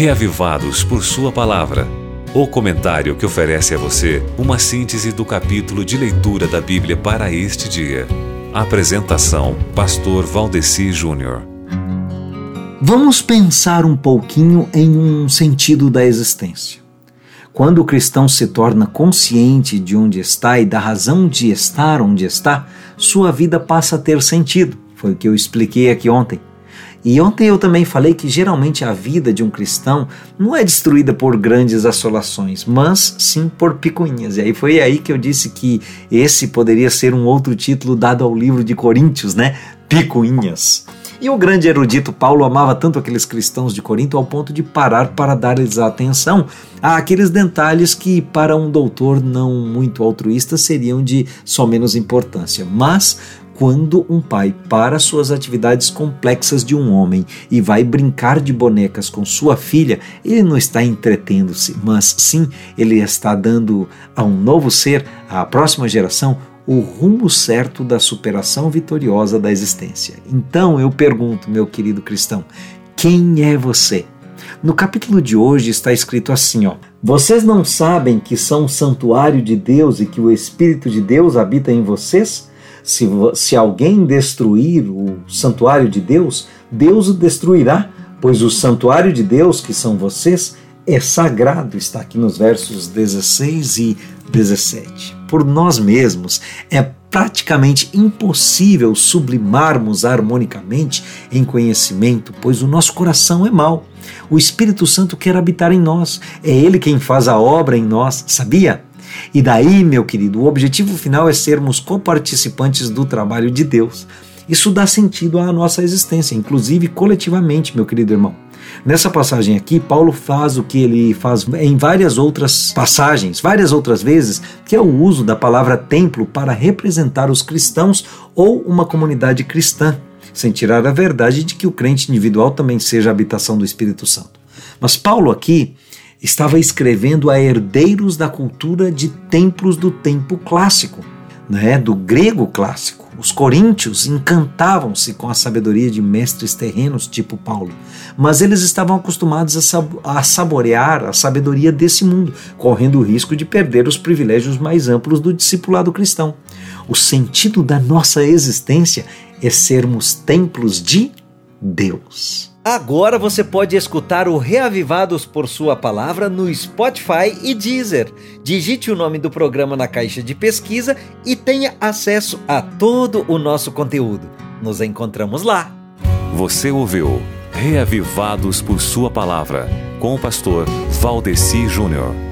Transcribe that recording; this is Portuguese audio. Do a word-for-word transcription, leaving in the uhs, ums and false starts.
Reavivados por Sua Palavra. O comentário que oferece a você uma síntese do capítulo de leitura da Bíblia para este dia. Apresentação: Pastor Valdeci Júnior. Vamos pensar um pouquinho em um sentido da existência. Quando o cristão se torna consciente de onde está e da razão de estar onde está, sua vida passa a ter sentido. Foi o que eu expliquei aqui ontem. E ontem eu também falei que geralmente a vida de um cristão não é destruída por grandes assolações, mas sim por picuinhas. E aí foi aí que eu disse que esse poderia ser um outro título dado ao livro de Coríntios, né? Picuinhas. E o grande erudito Paulo amava tanto aqueles cristãos de Corinto ao ponto de parar para dar-lhes atenção àqueles detalhes que para um doutor não muito altruísta seriam de só menos importância. Mas quando um pai para suas atividades complexas de um homem e vai brincar de bonecas com sua filha, ele não está entretendo-se, mas sim ele está dando a um novo ser, à próxima geração, o rumo certo da superação vitoriosa da existência. Então eu pergunto, meu querido cristão, quem é você? No capítulo de hoje está escrito assim, ó: vocês não sabem que são o santuário de Deus e que o Espírito de Deus habita em vocês? Se, se alguém destruir o santuário de Deus, Deus o destruirá, pois o santuário de Deus, que são vocês, é sagrado. Está aqui nos versos dezesseis e dezessete. Por nós mesmos, é praticamente impossível sublimarmos harmonicamente em conhecimento, pois o nosso coração é mau. O Espírito Santo quer habitar em nós. É Ele quem faz a obra em nós, sabia? E daí, meu querido, o objetivo final é sermos coparticipantes do trabalho de Deus. Isso dá sentido à nossa existência, inclusive coletivamente, meu querido irmão. Nessa passagem aqui, Paulo faz o que ele faz em várias outras passagens, várias outras vezes, que é o uso da palavra templo para representar os cristãos ou uma comunidade cristã, sem tirar a verdade de que o crente individual também seja a habitação do Espírito Santo. Mas Paulo aqui estava escrevendo a herdeiros da cultura de templos do tempo clássico, né, do grego clássico. Os coríntios encantavam-se com a sabedoria de mestres terrenos tipo Paulo, mas eles estavam acostumados a, sab- a saborear a sabedoria desse mundo, correndo o risco de perder os privilégios mais amplos do discipulado cristão. O sentido da nossa existência é sermos templos de Deus. Agora você pode escutar o Reavivados por Sua Palavra no Spotify e Deezer. Digite o nome do programa na caixa de pesquisa e tenha acesso a todo o nosso conteúdo. Nos encontramos lá. Você ouviu Reavivados por Sua Palavra, com o pastor Valdeci Júnior.